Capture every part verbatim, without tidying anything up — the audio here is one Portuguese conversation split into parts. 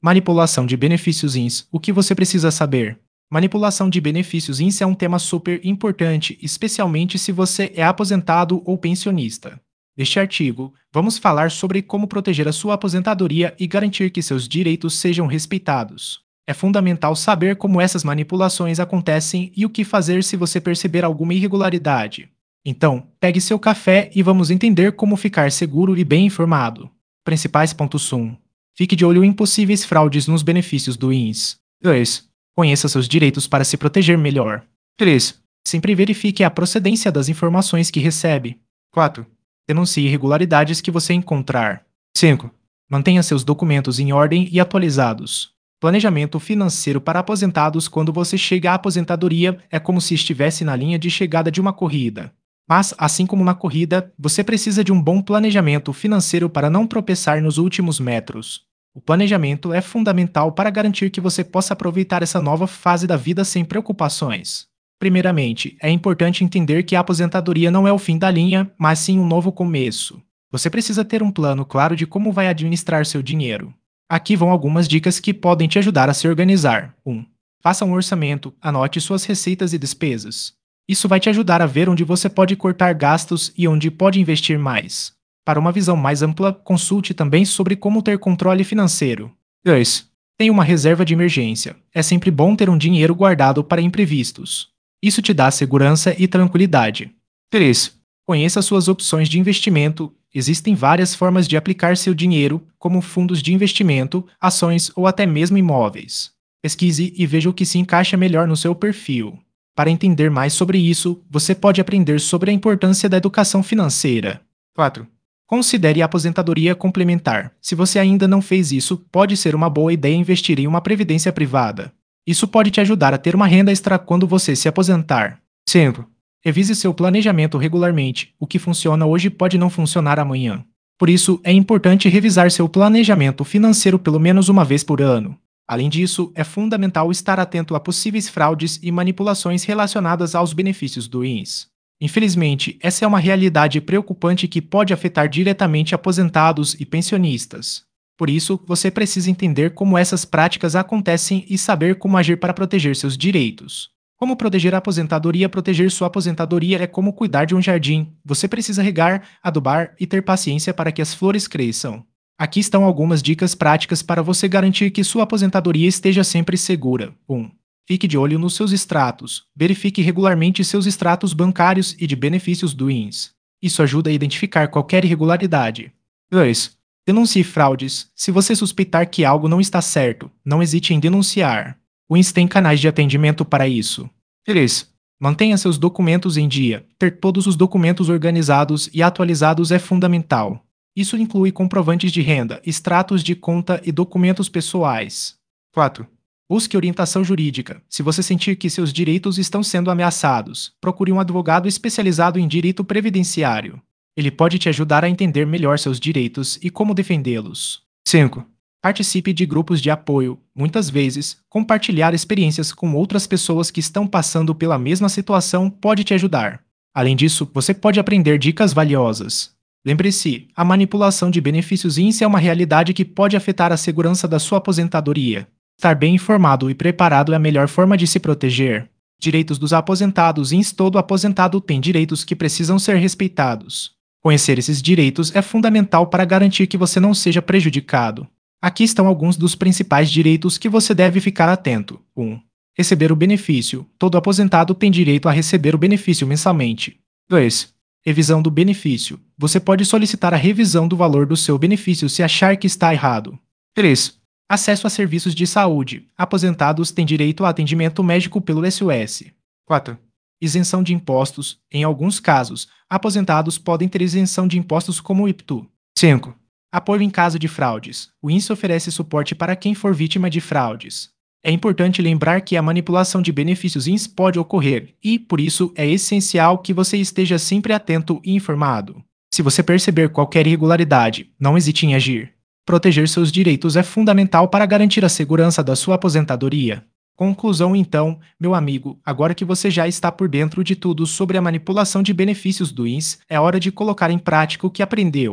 Manipulação de benefícios I N S. O que você precisa saber? Manipulação de benefícios I N S é um tema super importante, especialmente se você é aposentado ou pensionista. Neste artigo, vamos falar sobre como proteger a sua aposentadoria e garantir que seus direitos sejam respeitados. É fundamental saber como essas manipulações acontecem e o que fazer se você perceber alguma irregularidade. Então, pegue seu café e vamos entender como ficar seguro e bem informado. Principais pontos um. Fique de olho em possíveis fraudes nos benefícios do I N S. dois. Conheça seus direitos para se proteger melhor. três. Sempre verifique a procedência das informações que recebe. quatro. Denuncie irregularidades que você encontrar. cinco. Mantenha seus documentos em ordem e atualizados. Planejamento financeiro para aposentados. Quando você chega à aposentadoria, é como se estivesse na linha de chegada de uma corrida. Mas, assim como na corrida, você precisa de um bom planejamento financeiro para não tropeçar nos últimos metros. O planejamento é fundamental para garantir que você possa aproveitar essa nova fase da vida sem preocupações. Primeiramente, é importante entender que a aposentadoria não é o fim da linha, mas sim um novo começo. Você precisa ter um plano claro de como vai administrar seu dinheiro. Aqui vão algumas dicas que podem te ajudar a se organizar. um. Faça um orçamento, anote suas receitas e despesas. Isso vai te ajudar a ver onde você pode cortar gastos e onde pode investir mais. Para uma visão mais ampla, consulte também sobre como ter controle financeiro. dois. Tenha uma reserva de emergência. É sempre bom ter um dinheiro guardado para imprevistos. Isso te dá segurança e tranquilidade. três. Conheça suas opções de investimento. Existem várias formas de aplicar seu dinheiro, como fundos de investimento, ações ou até mesmo imóveis. Pesquise e veja o que se encaixa melhor no seu perfil. Para entender mais sobre isso, você pode aprender sobre a importância da educação financeira. quatro. Considere a aposentadoria complementar. Se você ainda não fez isso, pode ser uma boa ideia investir em uma previdência privada. Isso pode te ajudar a ter uma renda extra quando você se aposentar. cinco. Revise seu planejamento regularmente. O que funciona hoje pode não funcionar amanhã. Por isso, é importante revisar seu planejamento financeiro pelo menos uma vez por ano. Além disso, é fundamental estar atento a possíveis fraudes e manipulações relacionadas aos benefícios do I N S. Infelizmente, essa é uma realidade preocupante que pode afetar diretamente aposentados e pensionistas. Por isso, você precisa entender como essas práticas acontecem e saber como agir para proteger seus direitos. Como proteger a aposentadoria? Proteger sua aposentadoria é como cuidar de um jardim. Você precisa regar, adubar e ter paciência para que as flores cresçam. Aqui estão algumas dicas práticas para você garantir que sua aposentadoria esteja sempre segura. um. Fique de olho nos seus extratos. Verifique regularmente seus extratos bancários e de benefícios do I N S. Isso ajuda a identificar qualquer irregularidade. dois. Denuncie fraudes. Se você suspeitar que algo não está certo, não hesite em denunciar. O I N S tem canais de atendimento para isso. três. Mantenha seus documentos em dia. Ter todos os documentos organizados e atualizados é fundamental. Isso inclui comprovantes de renda, extratos de conta e documentos pessoais. quatro. Busque orientação jurídica. Se você sentir que seus direitos estão sendo ameaçados, procure um advogado especializado em direito previdenciário. Ele pode te ajudar a entender melhor seus direitos e como defendê-los. cinco. Participe de grupos de apoio. Muitas vezes, compartilhar experiências com outras pessoas que estão passando pela mesma situação pode te ajudar. Além disso, você pode aprender dicas valiosas. Lembre-se, a manipulação de benefícios I N S é uma realidade que pode afetar a segurança da sua aposentadoria. Estar bem informado e preparado é a melhor forma de se proteger. Direitos dos aposentados. I N S. Todo aposentado tem direitos que precisam ser respeitados. Conhecer esses direitos é fundamental para garantir que você não seja prejudicado. Aqui estão alguns dos principais direitos que você deve ficar atento. um. Receber o benefício. Todo aposentado tem direito a receber o benefício mensalmente. dois. Revisão do benefício. Você pode solicitar a revisão do valor do seu benefício se achar que está errado. três. Acesso a serviços de saúde. Aposentados têm direito a atendimento médico pelo S U S. quatro. Isenção de impostos. Em alguns casos, aposentados podem ter isenção de impostos como o I P T U. cinco. Apoio em caso de fraudes. O I N S oferece suporte para quem for vítima de fraudes. É importante lembrar que a manipulação de benefícios I N S pode ocorrer e, por isso, é essencial que você esteja sempre atento e informado. Se você perceber qualquer irregularidade, não hesite em agir. Proteger seus direitos é fundamental para garantir a segurança da sua aposentadoria. Conclusão então, meu amigo, agora que você já está por dentro de tudo sobre a manipulação de benefícios do I N S, é hora de colocar em prática o que aprendeu.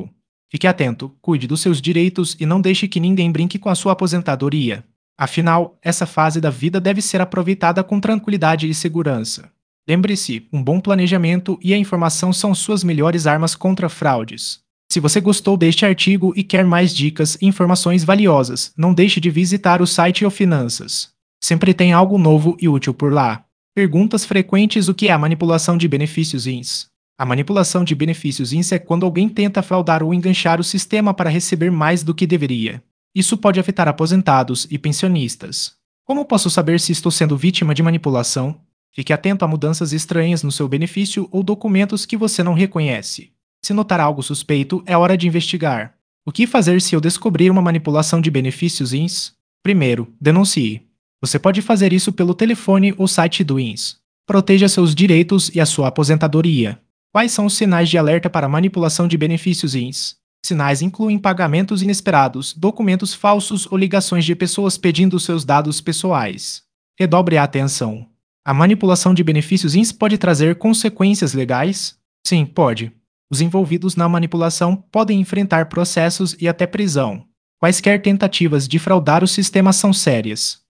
Fique atento, cuide dos seus direitos e não deixe que ninguém brinque com a sua aposentadoria. Afinal, essa fase da vida deve ser aproveitada com tranquilidade e segurança. Lembre-se, um bom planejamento e a informação são suas melhores armas contra fraudes. Se você gostou deste artigo e quer mais dicas e informações valiosas, não deixe de visitar o site O Finanças. Sempre tem algo novo e útil por lá. Perguntas frequentes: o que é a manipulação de benefícios I N S? A manipulação de benefícios I N S é quando alguém tenta fraudar ou enganchar o sistema para receber mais do que deveria. Isso pode afetar aposentados e pensionistas. Como posso saber se estou sendo vítima de manipulação? Fique atento a mudanças estranhas no seu benefício ou documentos que você não reconhece. Se notar algo suspeito, é hora de investigar. O que fazer se eu descobrir uma manipulação de benefícios I N S? Primeiro, denuncie. Você pode fazer isso pelo telefone ou site do I N S. Proteja seus direitos e a sua aposentadoria. Quais são os sinais de alerta para manipulação de benefícios I N S? Sinais incluem pagamentos inesperados, documentos falsos ou ligações de pessoas pedindo seus dados pessoais. Redobre a atenção. A manipulação de benefícios I N S pode trazer consequências legais? Sim, pode. Os envolvidos na manipulação podem enfrentar processos e até prisão. Quaisquer tentativas de fraudar o sistema são sérias.